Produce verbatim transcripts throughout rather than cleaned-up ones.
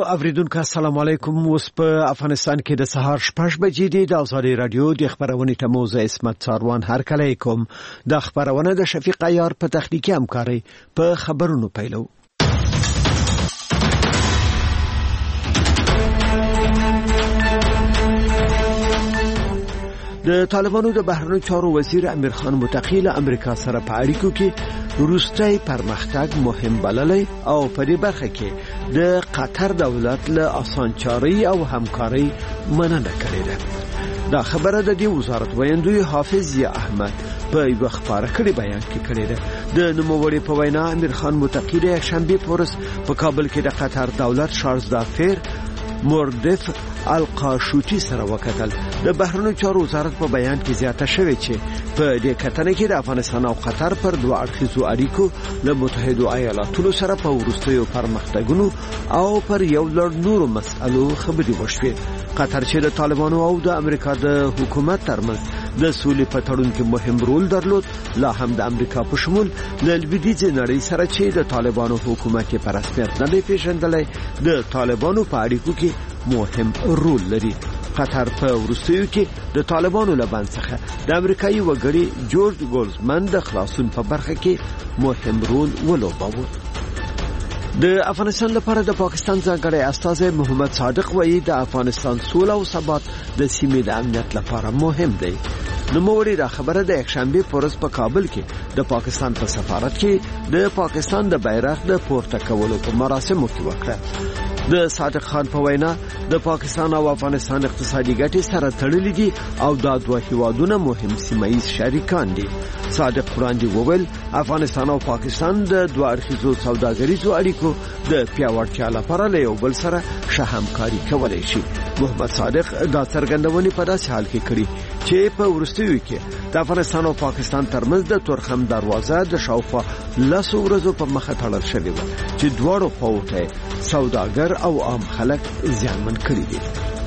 اوریدونکو السلام علیکم. اوس په افغانستان کې د سهار شپږ بجې دي. د ازادي رادیو د خبرونې تموز اسمت ساروان هر کله کوم د خبرونه د شفیق عیار په تخنیکی همکاري په خبرونو پیلو. د طالبانو د بهرنیو چارو وزیر امیر خان متقی له امریکا سره په اړیکو کې وروستي پرمختګ مهم بللی او په دې برخه کې د قطر دولت له اسانچاري او همکاري مننه کړې ده. دا خبره د دې وزارت ویاندوی حافظ یا احمد په یو خبره کړي بیان کې کړې ده. د نوموړي په وینا امیر خان متقی د شنبه پورس په کابل کې د قطر دولت شارزدا فیر موردف القاشوتی سره وکتل. د بهرنیو چارو وزارت په بیان کې زیاته شوې چې په دې کتنه کې د افغانستان او قطر پر دوه اړخیزو اړیکو له متحده ایالاتونو سره په وروستیو پرمختګونو او پر یو لړ نورو مسألو خبرې وشوې. قطر چې د طالبانو او د امریکا د حکومت ترمنځ د سولې په تړون کې مهم رول درلود، لا هم د امریکا په شمول د لویدیځ نړۍ سره چې د طالبانو حکومت په رسمیت نه پیژندل د طالبانو په اړیکو کې مهم رول لري. قطر په وروستیو کې د طالبانو لبان څخه د امریکایي وګړي جورج ګولزمن د خلاصون په برخه کې مهم رول ولوباوه. د افغانستان لپاره د پاکستان ځانګړی استازی محمد صادق وایي د افغانستان سوله او ثبات د سیمې د امنیت لپاره مهم دی. نوموړي دا خبره د یکشنبه پورس په کابل کې د پاکستان په سفارت کې د پاکستان د بیرغ د پورته کولو په مراسمو کې وکړه. د صادق خان په وینا د پاکستان او افغانستان اقتصادي ګټې سره تړلې دي او دا دوه هیوادونه مهم سیمایي شریکان دي. صادق وړاندې وویل افغانستان او پاکستان د دوه اړخیزو سوداګریزو اړیکو د پیاوړتیا لپاره له یو بل سره ښه همکاري کولای شي. محمد صادق دا څرګندونې په داسې حال کې کړې چې په ورستیو کې د افغانستان او پاکستان ترمنځ د تورخم دروازه د شاوخوا لسو ورځو په مخه تړل شوې و چې دواړو خواو ته سوداګر او عام خلک زیانمن کړي دي.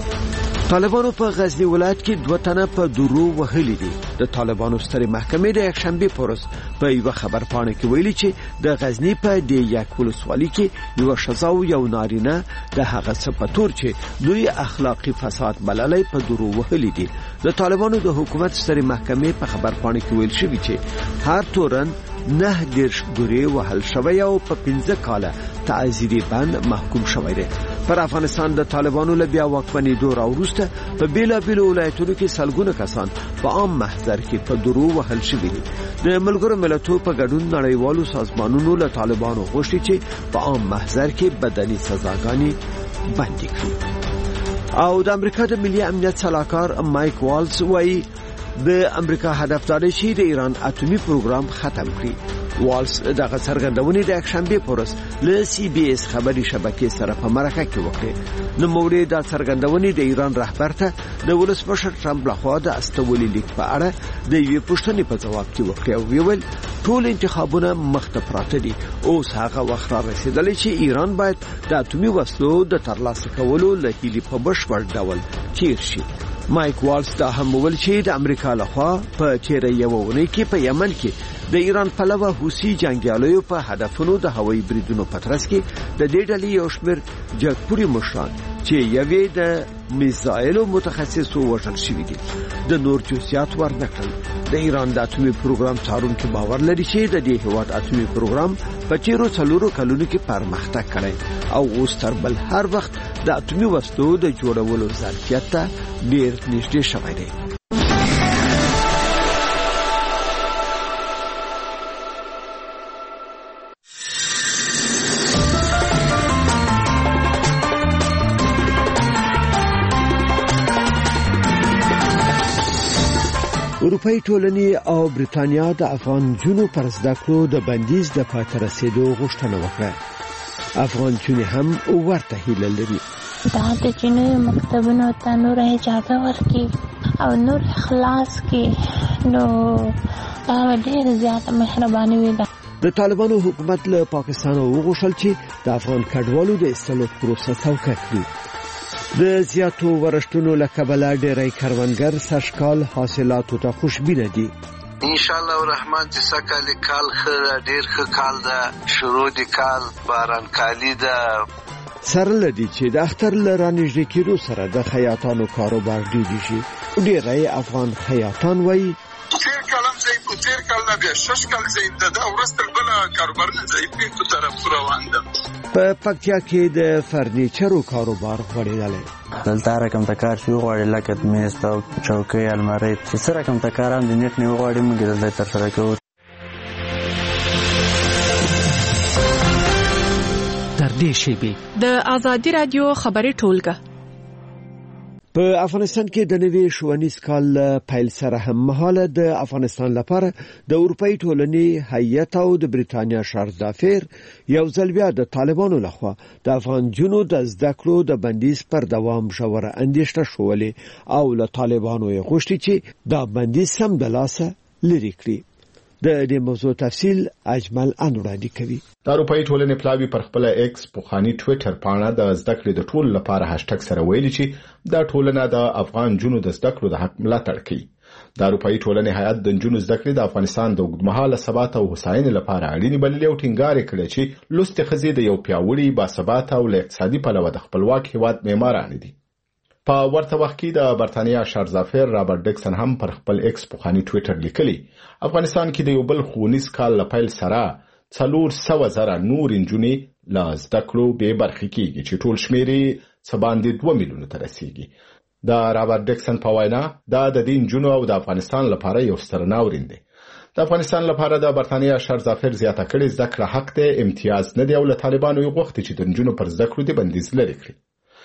طالبانو په غزنی ولایت کې دوه تنه په درو وهلي دي. د طالبانو سترې محکمې د یکشنبه پورس په یو خبر پاڼه کې ویلي چې د غزنی په د یک ولسوالۍ کې یو شذا او یو نارینه د هغه صفتور چې دوی اخلاقی فساد بللای په درو وهلي دي. د طالبانو د حکومت سترې محکمې په خبر پاڼه کې ویل شوی چې هر تورن نه دیرش ګوري وهل شوی او په پنځه کاله تعزیری بند محکوم شوی دی. پر افغانستان د طالبانو له بیا واکمنۍ دور وروسته په بیلا بیل ولایتونو کې سلګونه کسان په عام محضر کې په درو وهل شوی دي. د ملګرو ملتونو په ګډون نړیوالو سازمانونو له طالبانو غوښتي چې په عام محضر کې بدني سزاګانې بندي کړي. او د امریکا د ملي امنیت صلاحکار مایک والز وایي د امریکا هدف دا دی چې د ایران اټومي پروګرام ختم کړي. والز دغه څرګندونې د یکشنبه پورس له سی بي اس خبري شبکې سره په مرکه کې وکړه. نو موري دا څرګندونې د ایران رهبر ته د ولسمشر ټرمپ لخوا د استولې لیک په اړه د یوې پوښتنې په جواب کې وکړه او ویل ټول انتخابونه مخته پراته دي. اوس هغه وخت را رسیدلی چې ایران باید د اټومي وسلو د ترلاسه کولو له هیلې په بشپړ ډول تیر شي. مایک والز دا هم ویل چې د امریکا لخوا په تیره یو ونې کې په یمن کې د ایران پلوه حوثي جنگیالیو په هدفونو د هوایي بریدونو په ترڅ کې د دې ډلې یو شمېر جګپوري مشران چې یوې د میزایلو متخصصو وژل شوي دي د نور جزئیات ورنکړل. د ایران د اټومي پروګرام څارونکي باور لري چې د دې هیواد اټومي پروګرام په تیرو څلورو کلونو کې پرمختګ کړی او اوس تر بل هر وخت د اټومي وسلو د جوړولو ظرفیت ته ډېر نږدې شوی دی. اروپای ټولنې او برېټانیا د افغان جنو پر زده کړو د بندیز د پاتې رسیدو غوښتنه وکړه. افغان جنې هم ورته هیله لري. دا د جنو مکتبونو ته نور اجازه ورکړي او نور خلاص کړي نو دا ډېر زیاته مهرباني وي. د طالبانو حکومت له پاکستان وغوښتل چې د افغان کډوالو د ایستلو پروسه څوکه کړي. د زیاتو ورشتونو له کبله ډېری کروندګر سږکال حاصلاتو ته خوشبینه دي. ان شاء الله الرحمن چې سکه کال خره ډېر ښه کال ده، شروع د کال باران کالی ده، سره لدی چې د اختر لرانځي کېدو سره د خیاطانو کاروبار ډیر شي. ډیری افغان خیاطان وایي تیر کلم زه په تیر کال نه بیا شش کال زه د اورستل بل کاروبار نه زه په طرف روان ده. په پکتیا کې د فرنیچرو کاروبار غوړېدل. دلته رقم تکار شو غوړې لکه میز او چوکۍ الماری چې سره رقم تکاران د نیټ نه غوړې موږ دلته تر سره کوو. تر دې شیبې د آزادي رادیو خبري ټولګه په افغانستان کې د نوي ښوونیز کال پیل سره هم مهاله د افغانستان لپاره د اروپאי ټولنې هیئت او د بریتانیا شارزافیر یو ځل بیا د طالبانو لخوا د افغان جنو د زده کړو د بندیز پر دوام ژوره اندېښنه شولې او له طالبانو یې غوښتي چې دا بندیز سم د لاسه لري کړي. د دې موضوع تفصیل اجمل انوړاندي کوي. د اروپאי ټولنې پلاوی پر خپل ایکس پوخانی ټوئیټر پاڼه د زده کړې د ټول لپاره هاشټګ سره ویلي چې دا ټولنه د افغان جنو د زده کړو د حق ملاتړ کوي. د اروپאי ټولنې هیئت د جنو زده کړې د افغانستان د اوږدمهاله ثبات او هوساینې لپاره اړینې بللې او ټینګار کړی چې لوستې ښځې د یو پیاوړي باثباته او اقتصادي پلوه د خپلواک هیواد معماران دي. په ورته وخت کې د برتانیا شارزافیر رابرټ ډیکسن هم پر خپل ایکس پوخانی ټوئیټر لیکلی افغانستان کې د یو بل ښوونیز کال لپاره سره څلور سوه زره نور انجونې له زده کړو بې برخې کېږي چې ټول شمېر یې څه باندې دوه میلیونه ته رسیږي. د رابرټ ډیکسن په وینا دا د دې انجونو او د افغانستان لپاره یو ستر ناورین دی. د افغانستان لپاره د برتانیا شارزافیر زیاته کړې زده کړه حق دی، امتیاز نه دی او له طالبانو یې غوښتي چې د انجونو پر زده کړو د بندیز لرې کړي.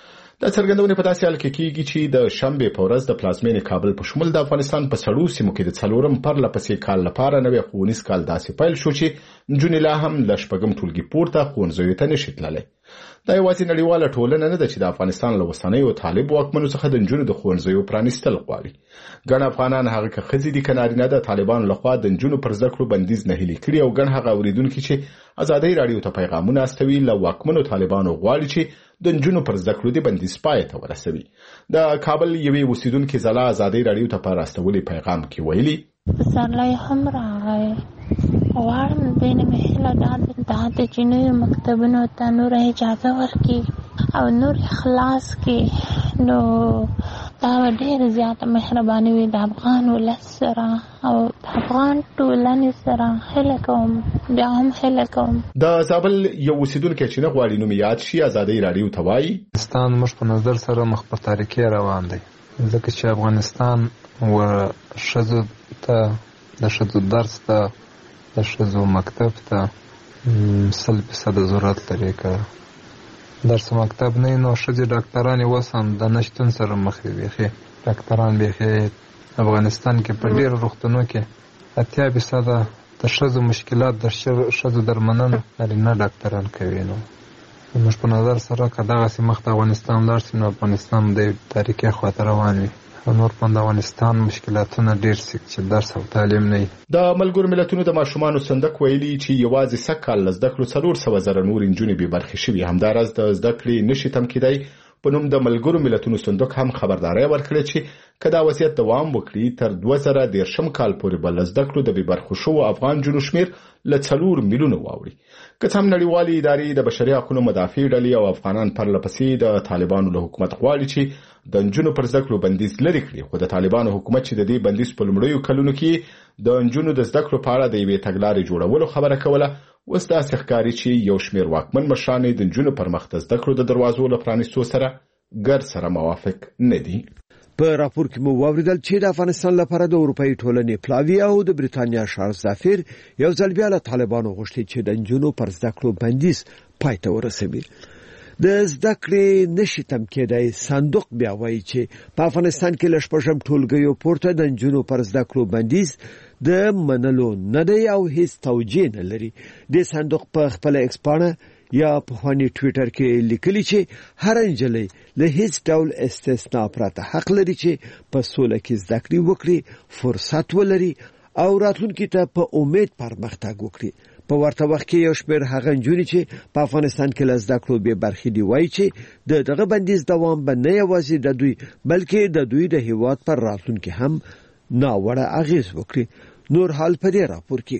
د څرګندونې په داسې حال کې کېږي چې د شنبې په ورځ د پلازمینې کابل په شمول د افغانستان په سړو سیمو کې د څلورم پرله پسې کال لپاره نوی ښوونیز کال داسې پیل شو چې نجونې لا هم له شپږم ټولګي پورته ښوونځیو ته نشي تللی. دا یوازې نړیواله ټولنه نه ده چې د افغانستان له اوسنیو طالب واکمنو څخه د نجونو د ښوونځیو پرانیستل غواړي. ګڼ افغانان هغه که ښځې دي که نارینه د طالبانو لخوا د نجونو پر زده کړو بندیز نهیلي کړي او ګڼ هغه اورېدونکي چې ازادۍ راډیو ته پیغامونه استوي له واکمنو طالبانو غواړي چې د نجونو پر زده کړو د بندیز پای ته ورسوي. د کابل یوې اوسیدونکې ځلا ازادۍ راډیو ته په راستولي پیغام کې ویلي پسرلی هم راغی. غواړم دې نه مې هیله دا ده چې نویو مکتبونو ته نور اجازه ورکړي او نور خلاص کړي، نو دا به ډېره زیاته مهرباني وي د افغان ولس سره او د افغان ټولنې سره. هیله کوم، بیا هم هیله کوم. د زابل یو اوسیدونکی چې نه غواړي نوم یاد شي ازادۍ راډیو ته وایي افغانستان موږ په نظر سره مخ په تاریکۍ روان دی، ځکه چې افغانستان و ښځو ته د ښځو درس ته د ښځو مکتب ته سل فیصده ضرورت لري. که درس مکتب نه نو ښځې ډاکټرانې اوس هم د نشتون سره مخ دي. بیخي ډاکټران بیخي افغانستان کې په ډېرو روغتونو کې اتیا فیصده د ښځو مشکلات د ښځو درملنه نارینه ډاکټران کوي. نو موږ په نظر سره که دغسې مخ ته افغانستان لاړ شي نو افغانستان د تاریکۍ خواته روان وي او نور په افغانستان مشکلاتونه ډېر سي چې درس او تعلیم نه وي. د ملګرو ملتونو د ماشومانو صندوق ویلي چې یوازې سږ کال له زده کړو څلور سوه زره نور نجونې بې برخې شوي. همداراز د زده کړې نشي تم کېدی په نوم د ملګرو ملتونو صندوق هم خبرداری ورکړې چې که دا وضعیت دوام وکړي تر دوه زره دېرشم کال پورې به له زده کړو د بې برخو شوو افغان جنو شمېر له څلور میلیونه واوړي. که څه هم نړیوالې ادارې د بشري حقونو مدافع ډلې او افغانان پرله پسې د طالبانو له حکومت غواړي چې د نجونو پر زده کړو بندیز لرې کړي، خو د طالبانو حکومت چې د دې بندیز په لومړیو کلونو کې د نجونو د زده کړو په اړه د یوې تګلارې جوړولو خبره کوله، اوس داسې ښکاري چې یو شمېر واکمن مشران د نجونو پر مخ د زده کړو د دروازو له پرانیستو سره ګډ سره موافق نه دي. په راپور کې مو واوریدل چې د افغانستان لپاره د اروپאי ټولنې پلاوی او د بریتانیا شارزافیر یو ځل بیا له طالبانو غوښتي چې د نجونو پر زده کړو بندیز پای ته ورسوي. د زده کړې نشي تم کېدای صندوق بیا وایي چې په افغانستان کې له شپږم ټولګیو پورته د نجونو پر زده کړو بندیز د منلو نه دی او هیڅ توجیه نه لري. د صندوق په خپل ایکس پاڼه یا په خواني ټوئیټر کې لیکلي چې هر نجلۍ له هیڅ ډول استثناء پرته حق لري چې په سوله کې زده کړې وکړي، فرصت ولري او راتلونکي ته په امید پرمختګ وکړي. په ورته وخت کې یو شمېر هغه نجونې چې په افغانستان کې له زده کړو بې برخې دي وایي چې د دغه بندیز دوام به نه یوازې د دوی بلکې د دوی د هیواد پر راتلونکي هم ناوړه اغېز وکړي. نور حال په دې راپور کې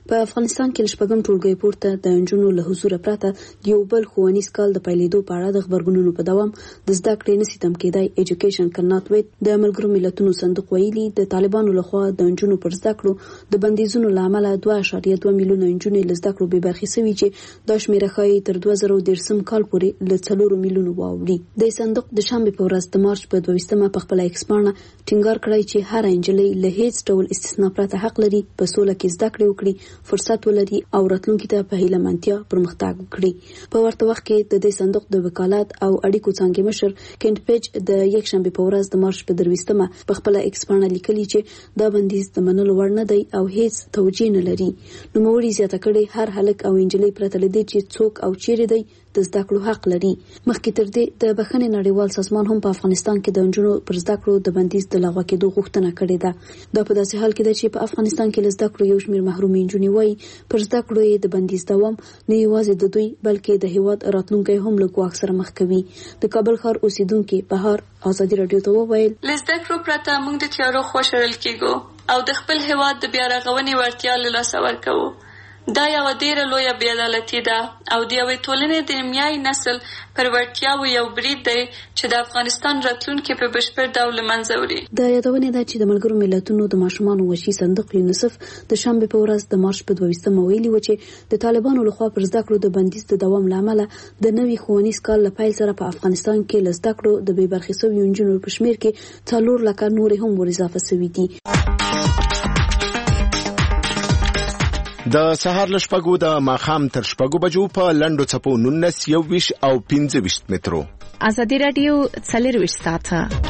په افغانستان کې لشپږم ټولګي پورته د انجونو له حضور پرته یو بل ښوونیز کال د پیلېدو په اړه د خبرګونونو په دوام د زده کړې نسی تم کېدای. ایجوکیشن کانات ویت د ملګرو ملتونو صندوق ویلي د طالبانو لخوا د انجونو پر زده کړو د بندیزونو لامل دوه اعشاریه دوه میلیونه انجونې له زده کړو بې برخې شوي چې دا شمیره ښایي تر دوه زره دېرشم کال پورې له څلورو میلیونو واوړي. د صندوق د شنبې په ورځ د مارچ په دویشتمه په خپله ایکس پاڼه ټینګار کړی چې هر نجلۍ له هیڅ ډول استثنا پرته حق لري په سوله کې زده کړې وکړي، فرصت ولري او راتلونکي ته په هیله مندتیا پرمختګ وکړي. په ورته وخت کې د دې صندوق د وکالت او اړیکو څانګې مشر کینټ پیج د یک شنبې په ورځ د مارچ په درویشتمه په خپله ایکس پاڼه لیکلي چې دا بندیز د منلو وړ نه دی او هیڅ توجیه نه لري. نوموړي زیاته کړې هر هلک او نجلۍ پرته له دې چې څوک او چیرې دی د زده کړو حق لري. مخکې تر دې د بخښنې نړیوال سازمان هم په افغانستان کې د نجونو پر زده کړو د بندیز د لغوه کېدو غوښتنه کړې ده. دا په داسې حال کې ده چې په افغانستان کې له زده کړو یو شمېر محرومې نجونې وایي پر زده کړو یې د بندیز دوام نه یوازې د دوی بلکې د هیواد راتلونکی هم له ګواښ سره مخ کوي. د کابل ښار اوسیدونکي بهار ازادي راډیو ته وویل له زده کړو پرته موږ د تیارو خوا شړل کېږو او د خپل هیواد د بیا رغونې وړتیا له لاسه ورکوو. دا یو ډیره لویه بېعدالتي ده او د یوې ټولنې د نیمایي نسل پر وړتیاوو یو برید دی چې د افغانستان راتلونکی په بشپړ ډول له منځه وړي. د یادونې ده چې د ملګرو ملتونو د ماشومانو وحشي صندوق یونیسف د شنبې په ورځ د مارچ په دویشتمه ویلي و چې د طالبانو لخوا پر زده کړو د بندیز د دوام له امله د نوي ښوونیز کال له پیل سره په افغانستان کې له زده کړو د بې برخې شویو نجونو په شمېر کې څلور لکه نورې هم ور اضافه شوي دي. د سهار له شپږو د ماښام تر شپږو بجو په لنډو څپو نولس یوویشت او پنځه ویشت مترو. ازادي راډیو څلرویشت ساعته.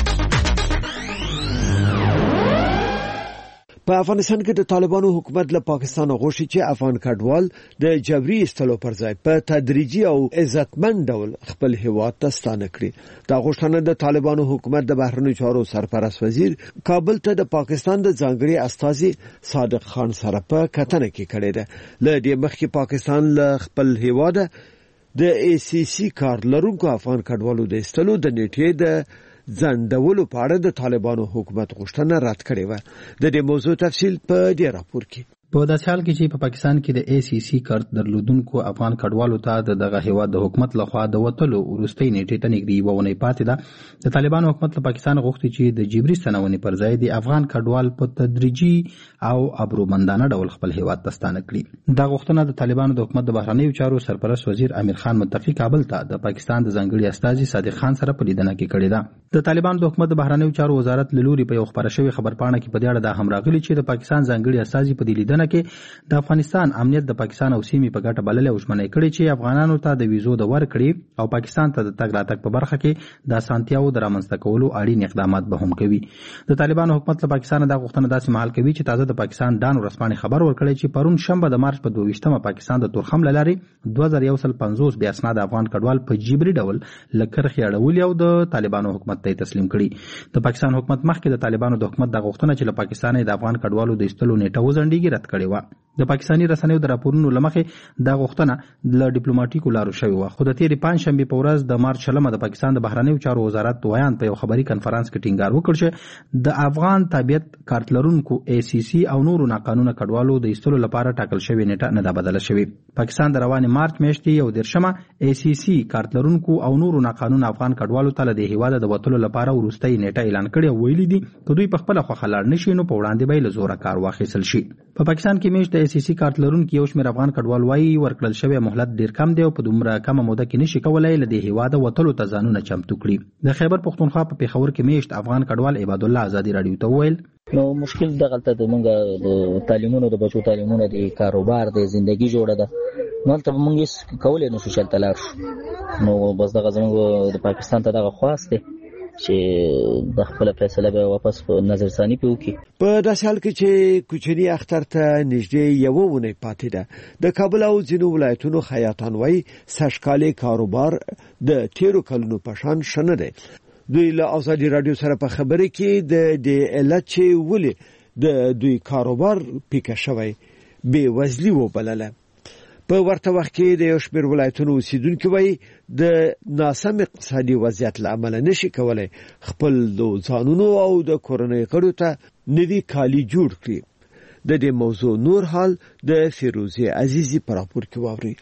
په افغانستان کې د طالبانو حکومت له پاکستان غوښتي چې افغان کډوال د جبري استلو پر ځای په تدریجي او عزتمن ډول خپل هیواد ته ستانه کړي. دا غوښتنه د طالبانو حکومت د بهرنیو چارو سرپرست وزیر کابل ته د پاکستان د ځانګړي استازي صادق خان سره په کتنه کې کړې ده. له دې مخکې پاکستان له خپل هیواد د ای سی سی کار لرونکو افغان کډوالو د استلو د نیټې د ځندولو په اړه د طالبانو حکومت غوښتنه رد کړې وه. د دې موضوع تفصیل په دې راپور کې. په داسې حال کې چې په پاکستان کې د ای سی سی کارت درلودونکو افغان کډوالو ته د دغه هیواد د حکومت لخوا د وټلو وروستۍ نیټې ته نږدې یوه اونۍ پاتې ده. د طالبانو حکومت له پاکستان غوښتي چې د جبري ستنونې پر ځای د افغان کډوال په تدریجي او ابرومندانه ډول خپل هیواد ته ستانه کړي. دا غوښتنه د طالبانو د حکومت د بهرنیو چارو سرپرست وزیر امیر خان متقي کابل ته د پاکستان د ځانګړي استازي صادق خان سره په لیدنه کې کړې ده. د طالبانو د حکومت د بهرنیو چارو وزارت له لوري په یو خبره شوې خبرپاڼه کې په دې اړه دا هم راغلي چې د پاکستان ځانګړي استازي په دې لیدنه کې د افغانستان امنیت د پاکستان او سیمې په ګټه بللې او ژمنه کړې چې افغانانو ته د ویزو د ورکړې او پاکستان ته د تګ راتګ په برخه کې د اسانتیاو د رامنځته کولو اړین اقدامات به هم کوي. د طالبانو حکومت له پاکستان د غوښتنه داسې مهال کوي چې تازه د پاکستان دانو رسماني خبر ورکړی چې پرون شنبه د مارچ په دویشتمه پاکستان د تورخم له لارې دوه زره یو سل پنځوس بې اسناده افغان کډوال په جبري ډول له کرښې اړولي او د طالبانو حکومت ته تسلیم کړي. د پاکستان حکومت مخکې د طالبانو د حکومت د غوښتنه چې له پاکستان د افغان کډوالو د ایستلو نیټه وځنډیږي رد کړې وه. د پاکستاني رسنیو د راپورونو له مخې دا غوښتنه له ډیپلوماټیکو لارو شوې وه، خو د تېرې پنجشنبې په ورځ د مارچ شلمه د پاکستان د بهرنیو چارو وزارت ویان په یو خبري کنفرانس کې ټینګار وکړ چې د افغان تابعیت کارت لرونکو ای سی سی او نورو ناقانونه کډوالو د ایستلو لپاره ټاکل شوې نیټه نه ده بدله شوې. پاکستان د روانې مارچ میاشتې یو دېرشمه ای سی سی کارت لرونکو او نورو ناقانونه افغان کډوالو ته له دې هیواده د وتلو لپاره وروستۍ نیټه اعلان کړې او ویلي دي که دوی په خپله خوښه لاړ نه شي نو په وړاندې به یې له زوره کار واخیستل شي. په پاکستان کې میاشت د ای سی سی کارت لرونکي یو شمېر افغان کډوال وایي ورکړل شوی مهلت ډېر کم دی او په دومره کمه موده کې نشي کولی له دې هیواده وتلو ته ځانونه چمتو کړي. د خیبر پښتونخوا په پېښور کې میاشت افغان کډوال عباد الله ازادي راډیو ته وویل نو مشکل دغلته د مونږ د تعلیمونو د بچو تعلیمونو د کاروبار د زندگی جوړه ده نو ته مونږ یې کولای نو سوشل تلار نو بس دغه زموږ د پاکستان ته دغه خواست دی چې د خپل فیصله به واپس په نظرثاني پیو کی. په داسې حال کې چې کوچني اختر ته نږدې یوه اونۍ پاتې ده د کابل او ځینو ولایتونو خیاطان وایي سږکالي کاروبار د تیرو کلونو په شان ښه نه دی. دوی له ازادي راډیو سره په خبرې کې د دې علت چې ولې د دوی کاروبار پیکه شوی بې وزلي وبلله. په ورته وخت کې د یو شمېر ولایتونو اوسیدونکي وایي د ناسم اقتصادي وضعیت له امله نشي کولی خپل د ځانونو او د کورنۍ غړو ته نوي کالي جوړ کړي. د دې موضوع نور حال د فیروزه عزیزی پر راپور کې واوري.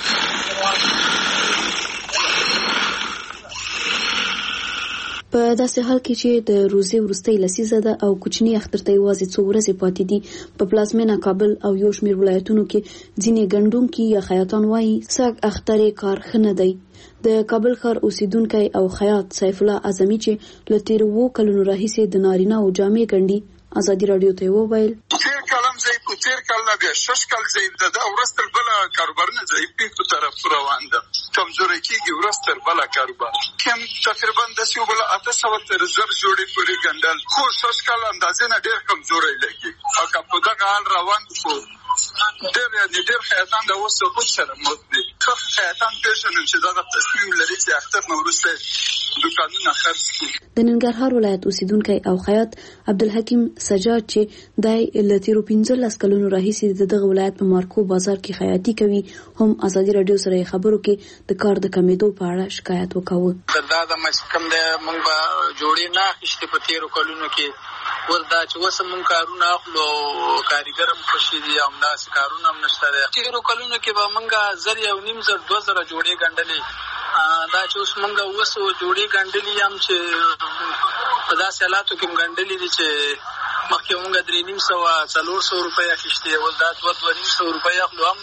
په داسې حال کې چې د روزي وروستۍ لسیزه ده او کوچنی اختر ته یوازې څو ورځې پاتې دي، په پلازمینه کابل او یو شمېر ولایتونو کې ځینې ګڼډونکي یا خیاطان وایي سږ اختر کار ښه نه دی. د کابل ښار اوسیدونکی او خیاط سیف الله اعظمي چې له تېرو اوو کلونو راهیسې د نارینه او جامې ګنډي ازادي راډیو ته وویل تیر کلم ځای په تیر کال نه بیا شش کال ځای د دا ورستل بل کاروبار نه ځای په طرف روان ده کمزوري کیږي ورستل بل کاروبار کوم تقریبا د سی بل اته سو تر زر جوړې پورې ګندل خو شش کال اندازې نه ډېر کمزوري لګي او په دغه حال روان شو. ډېر یعنې ډېر خیاطان د اوس په سره مت دي خو خیاطان پېژنم چې دا د تصمیم لري چې اختر نو وروسته دوکانونه خرڅ کړي. د ننګرهار ولایت اوسیدونکی او خیاط عبدالحکیم سجاد چې دای له تیرو پنځلس کلونو راهیسې د دغه ولایت په مارکو بازار کې خیاطي کوي هم ازادي راډیو سره خبرو کې د کار د کمیدو په اړه شکایت وکاوه. دا د مسکم د موږ به جوړې نه اخیستې په تیرو کلونو کې وردا چې اوس موږ کارونه اخلو کاریګر هم خوشي دي او همداسې کارونه هم نشته دی. تیرو کلونو کې به موږ زر یو نیم زر دوه زره جوړې ګنډلې دا چې اوس موږ اوس جوړې ګنډلې یم چې په داسې حالاتو کې موږ ګنډلې دي چې مخکې موږ درې نیم سوه څلور سوه روپۍ اخیستې اوس دا دوه دوه نیم سوه روپۍ اخلو هم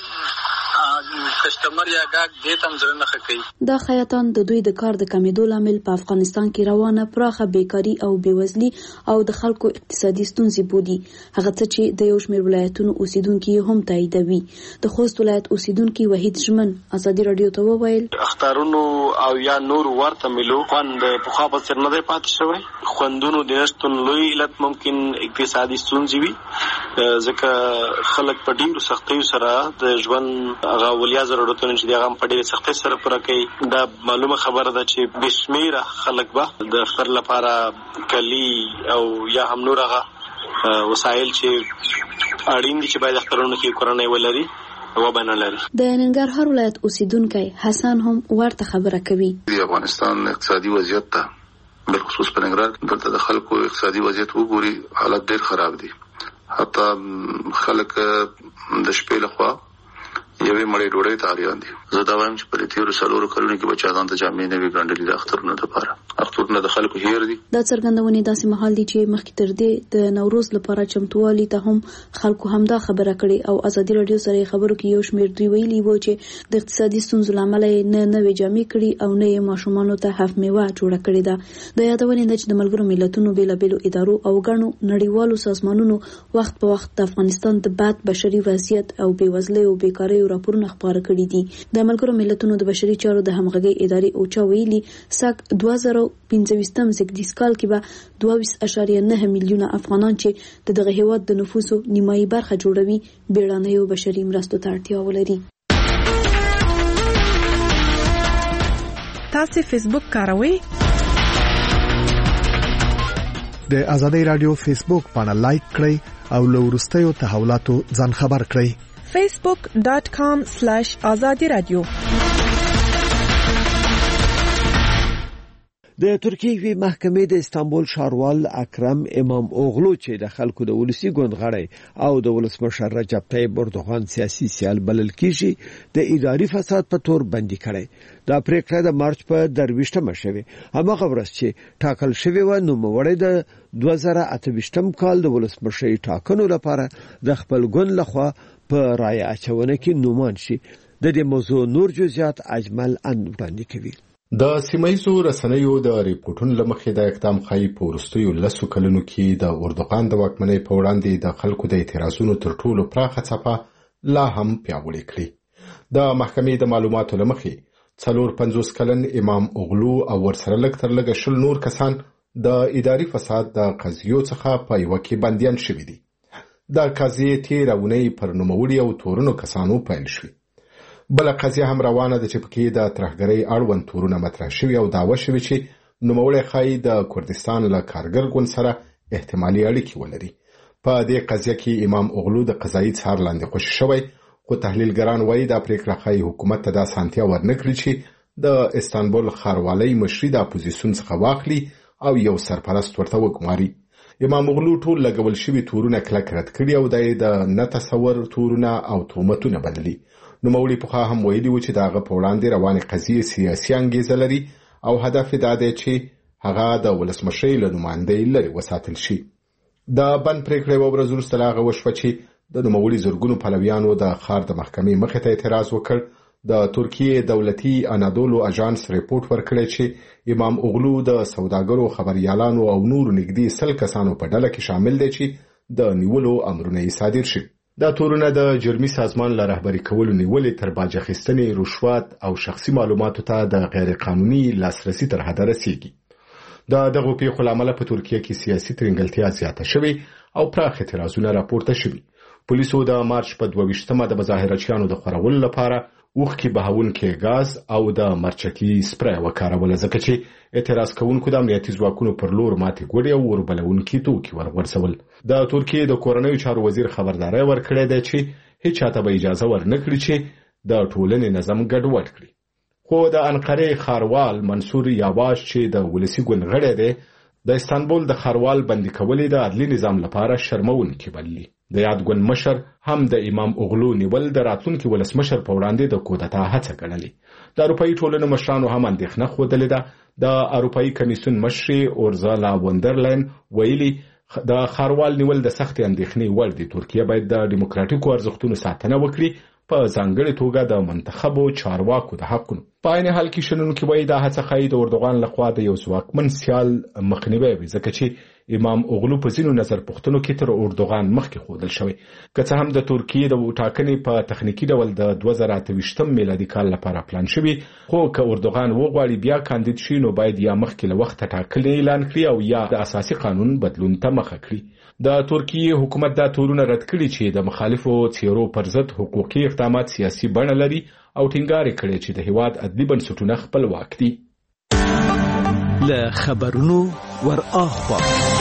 کسټمر یا ګاګ دې ته هم زړه نه ښه کوي. دا خیاطان د دوی د کار د کمیدو لامل په افغانستان کې روانه پراخه بیکاري او بېوزلي او د خلکو اقتصادي ستونزې بولي، هغه څه چې د یو شمېر ولایتونو اوسیدونکي هم تاییدوي. د خوست ولایت اوسیدونکي وحید ژمن ازادي راډیو ته وویل اخترونو او یا نور ورته ملو خوند پخوا په څېر نه دی پاتې شوی. خوندونو د نشتون لوی علت ممکن اقتصادي ستونزې وي، ځکه خلک په ډېرو سختیو سره د ژوند هغه اولیا ضرورتونه چې هغه په ډېرې سختۍ سره پوره کوي. دا معلومه خبره ده چې بې شمېره خلک به د اختر لپاره کلي او یا هم نور هغه وسایل چې اړین دي چې باید اخترونو کې کورنۍ ولري وبنه لري. د ننګرهار ولایت اوسیدونکی حسن هم ورته خبره کوي. د افغانستان اقتصادي وضعیت ته بالخصوص په ننګرهار دلته د خلکو اقتصادي وضعیت وګوري حالت ډېر خراب دي. حتی خلک د شپې لخوا یوې مړې ډوډۍ ته حاریان دي. زه دا وایم چې په تېرو څلورو کلونو کې به چا ځان ته جامې نه وي ګنډلې د اخترونو لپاره. اخترونه د خلکو هیر دي. دا څرګندونې داسې مهال دي چې مخکې تر دې د نوروز لپاره چمتووالي ته هم خلکو همدا خبره کړې او ازادي راډیو سره خبرو کې یو شمېر دوی ویلي وو چې د اقتصادي ستونزو له امله نه نوې جامې کړي او نه یې ماشومانو ته هف میوه جوړه کړې ده. د یادونې ده چې د ملګرو ملتونو بېلابېلو ادارو او ګڼو نړیوالو سازمانونو وخت په وخت د افغانستان د بد بشري وضعیت او بېوزلۍ او بیکارۍ راپورونه خپاره کړي دي. د ملګرو ملتونو د بشري چارو د همغږۍ ادارې اوچا ویلي سږ دوه زره پنځه ویشتم زېږدیز کال کې به دوه ویشت اعشاریه نه میلیونه افغانان چې د دغه هېواد د نفوسو نیمایي برخه جوړوي بیړنیو بشري مرستو ته اړتیا ولري. تاسو فیسبوک کاروئ؟ د ازادي راډیو فیسبوک باندې لایک کړئ او له وروستیو تحولاتو ځان خبر کړئ. facebook dot com slash azadi radio. د ترکیې محکمې د استانبول ښاروال اکرم امام اوغلو چې د خلکو د ولسی ګوند غړی او د ولسمشر رجب طیب اردوغان سیاسي سیال بلل کیږي د اداري فساد په تور بندي کړي. دا پریکړه د مارچ په درويشتمه شوه. هغه ورځ چې ټاکل شوی و نو موړی د دوه زره اته ویشتم کال د ولسمشر ټاکنو لپاره د خپل ګوند لخوا په رای اچونه کې نومان شي. د دې موضوع نور جزئیات اجمل ان وړاندې کوي. د سیمایي رسنیو د ریپورتونو لمخې د اقدام خای په ورستیو لسو کلونو کې د اردوغان د واکمنۍ په وړاندې د خلکو د اعتراضونو تر ټولو پراخه څپه لا هم پیاوړې کړې. د محکمې د معلوماتو لمخې څلور پنځوس کلن امام اوغلو او ورسره لږ تر لږه شل نور کسان د اداري فساد د قضیو څخه په یوه کې بندیان شوي دي. د قضیې تېره اونۍ پر نوموړي او تورنو کسانو پیل شوي. بل قضیه هم روانه ده چې پکې د ترهګرۍ اړوند تورونه مطرح شوي او دعوه شوي چې نوموړی ښایي د کردستان له کارګر ګوند سره احتمالي اړیکې ولري. په دې قضیه کې امام اوغلو د قضایي څار لاندې خوشي شوی، خو تحلیلګران وایي دا پریکړه ښایي حکومت ته دا اسانتیا ورنکړي چې د استانبول ښاروالۍ مشري د اپوزیسیون څخه واخلي او یو سرپرست ورته وګماري. امام اغلو ټول لګول شوی تورونه کلک رد کړي او د نه تصور تورونه او تهمتونه بللي. نوموړي پخوا هم ویلي و چې دغه په وړاندې روانې قضیې سیاسي انګیزه لري او هدف دا دی چې هغه د ولسمشرۍ له نمایندګۍ لرې وساتل شي. د بند پریکړې یوه ورځ وروسته له هغه وشوه چې د نوموړي زرګونو پلویانو د ښار د محکمې مخې ته اعتراض وکړ. د ترکیې دولتي انادولو اژانس ریپورت ورکړی چې امام اغلو د سوداګرو خبريالانو او نور نږدې سل کسانو په ډله کې شامل دی چې د نیولو امرونه یې صادر شي. دا تورونه د جرمي سازمان له رهبري کولو نیولې تر باج اخیستنې، رشوت او شخصي معلوماتو ته د غیر قانوني لاسرسي تر حده رسیږي. د دغو پیښو له امله په ترکیه کې سیاسي ترنګلتیا زیاته شوې او پراخ اعتراضونه راپورته شوي. پولیسو د مارچ په دوه ویشتمه د مظاهرچیانو د خورولو لپاره اوښکې بهونکي غاز او د مرچکي سپری وکاروله، ځکه چې اعتراض کوونکو د امنیتي ځواکونو پر لور ماتې ګوډې او وربلونکي توکي ورغورځول. د ترکیې د کورنیو چارو وزیر خبرداری ورکړی دی چې هیڅ چاته به اجازه ورنکړي چې د ټولنې نظم ګډوډ کړي. خو د انقرې ښاروال منصور یاواش چې د ولسي ګوند غړی دی، د استانبول د ښاروال بندي کولې د عدلي نظام لپاره شرمونکي بللي. د یاد ګوند مشر هم د امام اغلو نیول د راتلونکي ولسمشر په وړاندې د کودتا هڅه ګڼلې. د اروپایي ټولنو مشرانو هم اندېښنه ښودلې ده. د اروپایي کمیسیون مشرې اورزالا وندرلاین ویلي د ښاروال نیول د سختې اندېښنې وړ دی. ترکیه باید د ډیموکراتیکو ارزښتونو ساتنه وکړي، په ځانګړې توګه د منتخبو چارواکو د حقونو. په عین حال کې شنونکي وایي دا هڅه ښایي د اردوغان لخوا د یو ځواکمن سیال مخنیوی وي، ځکه چې امام اغلو په ځینو نظر پوښتنو کې تر اردوغان مخکې ښودل شوی. که څه هم د ترکیې د ټاکنې په تخنیکي ډول د دوه زره اته ویشتم میلادي کال لپاره پلان شوی، خو که اردوغان وغواړي بیا کاندید شي نو باید یا مخکې له وخته ټاکنې اعلان کړي او یا د اساسي قانون بدلون ته مخه کړي. د ترکیې حکومت دا تورونه رد کړي چې د مخالفو څیرو پر ضد حقوقي اقدامات سیاسي بڼه لري او ټینګار کړي چې د هیواد عدلي بنسټونه خپلواک دي. له خبرونو ور اخوا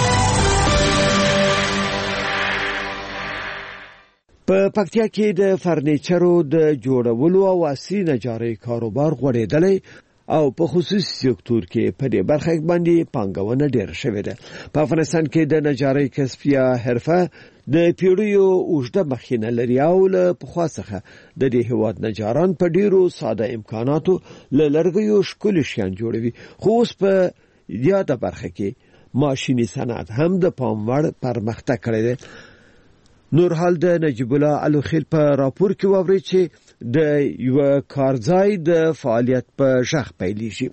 په پکتیا کې د فرنیچرو د جوړولو او عصري نجارۍ کاروبار غوړېدلی او په خصوصي سکتور کې په دې برخه باندې پانګونه ډېره شوې ده. په افغانستان کې د نجارۍ کسب یا حرفه د پیړیو اوږده مخینه لري او له پخوا څخه د دې هیواد نجاران په ډیرو ساده امکاناتو له لرګیو ښکلي شیان جوړوي. خو اوس په یاده برخه کې ماشیني صنعت هم د پام وړ پرمختګ کړی دی. نورحال د نجیب الله الوخیل په راپور کې ووري چې د یو کارځای د فعالیت په شخ پیلېږي.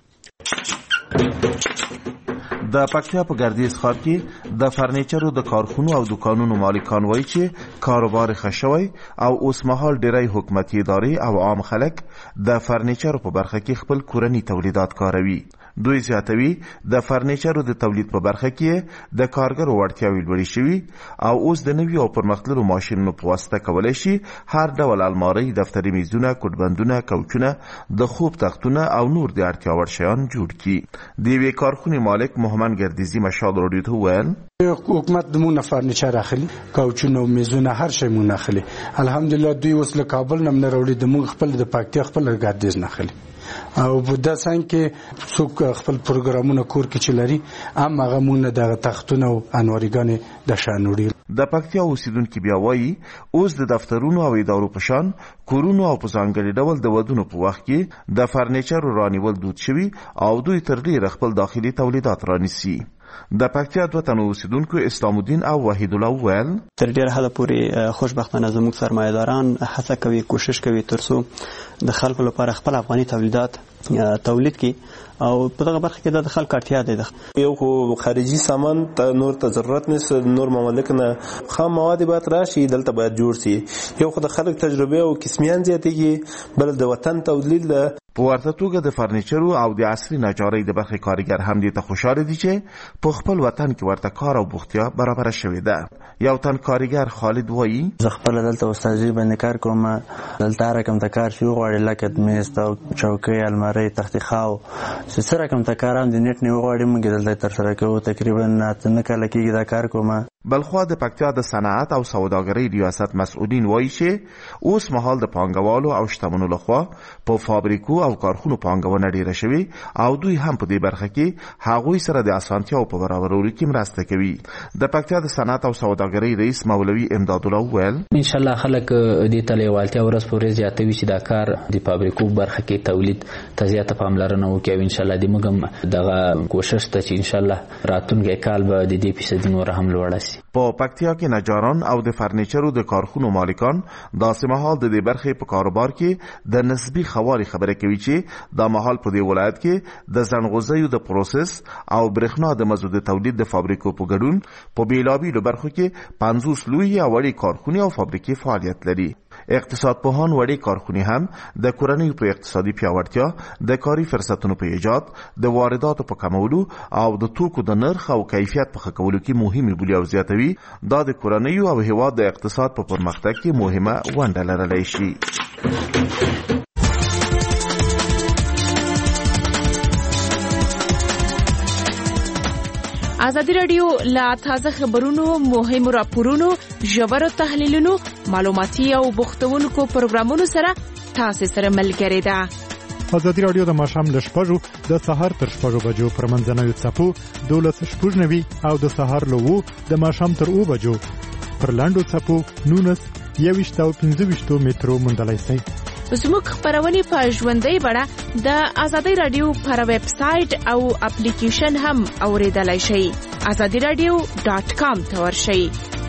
د پکتیا په ګردیز ښار کې د فرنیچرو د کارخونو او دکانونو مالکان وایي چې کاروبار ښه شوی او اوس مهال ډېری حکومتي ادارې او عام خلک د فرنیچرو په برخه کې خپل کورني تولیدات کاروي. دوی زیاتوي د فرنیچرو د تولید په برخه کې د کارګرو وړتیاوې لوړې شوي او اوس د نوي او پرمختللو ماشینونو په واسطه کولی شي هر ډول المارۍ، دفتري میزونه، کوټبندونه، کوچونه، د خوب تختونه او نور د اړتیا وړ شیان جوړ کړي. د یوې کارخونې مالک محمد ګردیزي مشال راډیو ته وویل حکومت دمونه فرنیچر اخلي، کوچونه او میزونه، هر شی مون اخلي. الحمدلله دوی اوس له کابل نه نه راوړي، د مونږ خپل د پکتیا خپل ګردیز نه اخلي. او په داسې کې څوک خپل پروګرامونه کور کې چلري هم هغه مونږ د تختونه او انوارګانې د شانوړي. د پکتیا اوسیدونکو بیا وایي اوس د دفترونو او ادارو په شان کورونو او په ځانګړي ډول د ودونو په وخت کې د فرنیچرو رانیول دود شوي او دوی تر ډیره خپل داخلي تولیدات رانیسي. د پکتیا دوه تنو اوسیدونکو اسلام الدین او وحید الله ویل تر ډیره حد پورې خوشبختانه زموږ سرمایه‌داران هڅه کوي، کوشش کوي ترڅو د خلکو لپاره خپل افغاني تولیدات تولید کړي او په دغه برخه کې د خلکو اړتیا ده. یو خو خارجي سامان ته نور ته ضرورت نشته، نور ممالک نه خام مواد باید راشي، دلته باید جوړ شي. یو خو د خلک تجربه او کسمیان زیاتېږي، بل د وطن تولید له په ورته توګه د فرنیچرو او د عصري نجارۍ د برخې کارګر هم دې ته خوشاله دي چې په خپل وطن کې ورته کار او بوختیا برابر شوې ده. یو تن کارګر خالد وایي زه خپل دلته استادي باندې کار کوم، دلته رقم ته کار شو غواړي لکه میز او چوکۍ، المارۍ، تخت خاو، څه رقم ته کار هم د نیټ نه غواړي، موږ دلته تر سره کوو. تقریبا نه کله کېږي دا کار کوم. بلخوا د پکتیا د صنعت او سوداګرۍ ریاست مسؤلین وایي چې اوس مهال د پانګوالو او شتمنو لخوا په فابریکو او کارخونو پانګونه ډیره شوې او دوی هم په دې برخه کې هغوی سره د اسانتیاو په برابرولو کې مرسته کوي. د پکتیا د صنعت او سوداګرۍ رئیس مولوي امداد الله ویل ان شاء الله خلک دې ته لیوالتیا ورځ په ورځ زیاتوي چې دا کار د فابریکو برخه کې تولید ته زیاته پاملرنه وکړي او ان شاء الله د موږ دغه کوشش ته چې ان شاء الله راتلونکي کال به د دې فیصد نور هم لوړ شي. په پکتیا کې نجاران او د فرنیچرو د کارخونو مالکان داسې مهال د دې برخې په کاروبار کې د نسبی خواري خبره کوي چې دا مهال په دې ولایت کې د زنغوزیو د پروسس او برېښنا د مزو د تولید د فابریکو په ګډون په بیلابیلو برخو کې پنځوس لوی او وړې کارخونې او فابریکې فعالیت لري. اقتصاد پوهان وړې کارخونې هم د کورنیو په اقتصادي پیاوړتیا، د کاري فرصتونو په ایجاد، د وارداتو په کمولو او د توکو د نرخ او کیفیت په ښه کولو کې مهمه بولي او زیاتوي. دا د کورنیو او هیواد د اقتصاد په پرمختګ کې مهمه ونډه لرلی شي. ازادي راډیو لا تازه خبرونو، مهمو راپورونو، ژورو تحلیلونو، معلوماتي او بوختونکو پروګرامونو سره تاسو سره ملګری ده. ازادي راډیو د ماښام له شپږو د سهار تر شپږو بجو پر منځنوي څپو دولس شپږ نوي او د سهار له اوو د ماښام تر اوو بجو پر لاندو څپو نونس یوویشت او پنځه ویشتو مترو موندلی شئ. زموږ خبرونه په ژوندۍ بڼه د ازادي راډیو پر ویب سټ او اپلیکیشن هم اوریدلای شئ. ازادي راډیو ډاٹ کام ته ورشئ.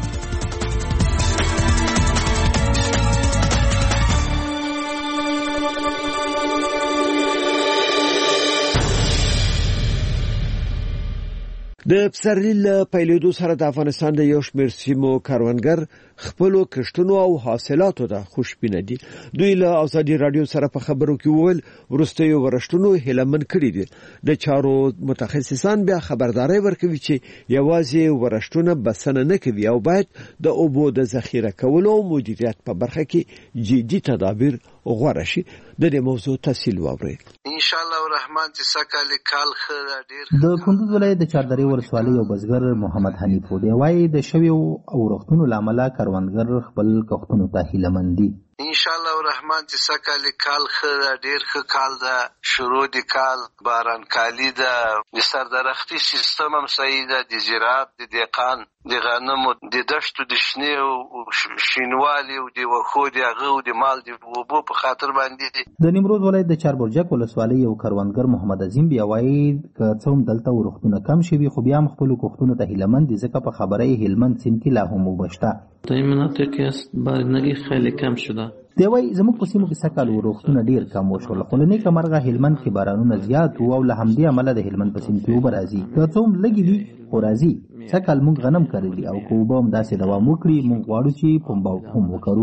د پسرلي له پیلېدو سره د افغانستان د یو شمېر سیمو کروندګر خپلو کښتونو او حاصلاتو ته خوشبینه دي. دوی له ازادي راډیو سره په خبرو کې وویل وروستیو ورښتونو هیلهمن کړي دي. د چارو متخصصان بیا خبرداري ورکوي چې یوازې ورښتونه بسنه نه کوي او باید د اوبو د ذخیره کولو او مدیریت په برخه کې جدي تدابیر غوړه شي. د دې موضوع تفصیل واورئ. ان شاء الله الرحمن چې سکه کال خره ډیر. د کندوز ولایت د چاردرې ولسوالۍ یو بزګر محمد حنیف دی وايي د شویو او رښتونو لامل کروندګر خپل کښتونو ته هیلهمن دي. ان شاء الله الرحمن چې سکه کال خره ډیر ښه کال ده. شروع د کال باران کالی ده. د سردرختي سیستم هم صحیح ده. د زراعت د دهقان د غنمو د دشتو د شنې او شینوالي او د وښو د هغه او د مال د اوبو په خاطر باندې. د نیمروز ولایت د چاربرجک ولسوالۍ یو کروندګر محمد عظیم بیا وایي که څه هم دلته ورښتونه کم شوي خو بیا هم خپلو کښتونو ته هیلهمند دي ځکه په خبره یې هلمند سیند کې لا هم اوبه شته. در این مناطق است بارندگی خیلی کم شده. دی وايي زموږ په سیمو کې سږکال ورښتونه ډېر کم وشول خو له نیکه مرغه هلمند کې بارانونه زیات وو او له همدې امله د هلمند په سیند کې اوبه راځي. که څه هم لږې دي خو راځي. سږکال موږ غنم کرلي او که اوبه هم داسې دوام وکړي موږ غواړو چې پنبه هم وکرو.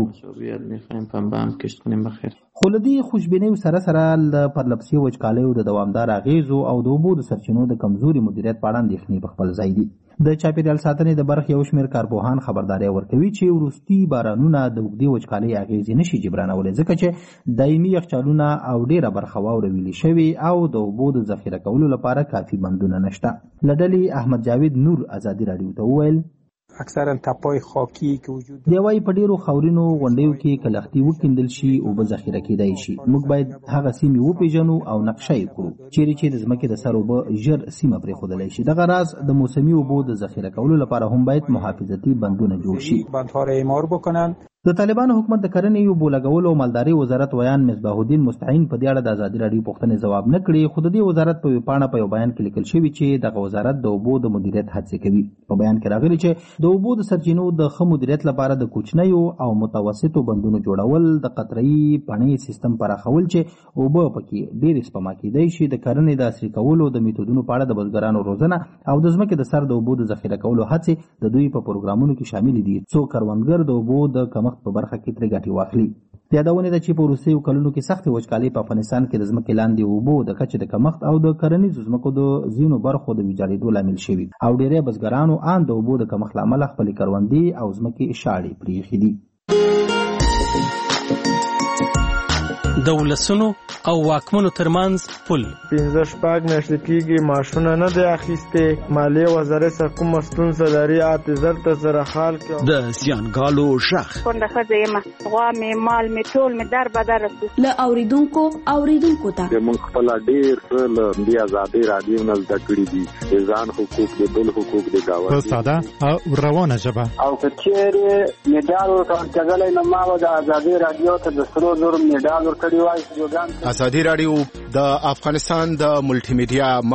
خو له دې خوشبینیو سره سره له پرلپسې وچکالیو د دوامدار اغېزو او د اوبو د سرچینو د کمزوري مدیریت په اړه اندېښنې په خپل ځای دي. د چاپیریال ساتنې د برخې یو شمېر کارپوهان خبرداری ورکوي چې وروستي بارانونه د اوږدې وچکالۍ اغېزې نشي جبرانولی ځکه چې دایمي یخچالونه او ډېره برخه واوره ویلې شوې او د اوبو د ذخیره کولو لپاره کافي بندونه نشته. له ډلې احمد جاوید نور ازادي راډیو ته وویل اکثرا تپای خاکی کې وجود دی وايي په ډیرو خاورینو غونډیو کې کلختي وکیندل شي او به ذخیره کېدای شي. موږ باید هغه سیمې وپیژنو او نقشه یې کړو چیرې چې د ځمکې د سر اوبه ژر سیمه پرېښودلی شي. دغه راز د موسمي اوبو د ذخیره کولو لپاره هم باید محافظتي بندونه جوړ شي. بندها را اعمار بکنن. د طالبانو حکومت د کرنې یو بولګولو او مالداري وزارت ویان مصباح الدین مستعین په دې اړه د ازادي راډیو پوښتنې ځواب نه کړي خو د دې وزارت په پاڼه په یو بیان کې لیکل شوی چې دغه وزارت د اوبو د مدیریت هڅې کوي. په بیان کې راغلي چې د اوبو د سرچینو د ښه مدیریت لپاره د کوچنیو او متوسطو بندونو جوړول، د قطره‌ایي پڼې سیستم پراخول چې اوبه پکې ډېرې سپما کېدای شي، د کرنې د عصري کولو د میتودونو په اړه د بزګرانو روزنه او د ځمکې د سر د اوبو د ذخیره کولو هڅې د دوی په پروګرامونو کې شامل دي څو کروندګر د اوبو د کمښت په برخه کې ترې ګټې واخلي. د یادونې ده چې په وروستیو کلونو کې سختې وچکالۍ په افغانستان کې د ځمکې لاندې اوبو د کچې د کمښت او د کرنیزو ځمکو د ځینو برخو د ویجاړېدو لامل شوي او ډېری بزګرانو ان د اوبو د کمښت له امله خپلې کروندې او ځمکې شاړې پرېښې دي. د ولسونو او واکمنو ترمنځ پل. پنځه شپږ میاشتې کېږي ماشونه نه دی اخیستې. مالیې وزارت څخه کومه ستونزه لري اته زر ته سره حال کړي. د زیانګالو شخ کونډه ښځه یم، غوا مې مال مې ټول مې در بدر شو. له اوریدونکو اوریدونکو ته موږ خپل ډېر څه له دې ازادي رادیو نه زده کړي دي، د ځان حقوق د بل حقوق د گاونډي په ساده او روانه ژبه. او که چیرې میډال ورکړل نه ما و د ازادي رادیو ته د سرو زر میډال ورکړی وای. ازادي رادیو د افغانستان د ملټي میډیا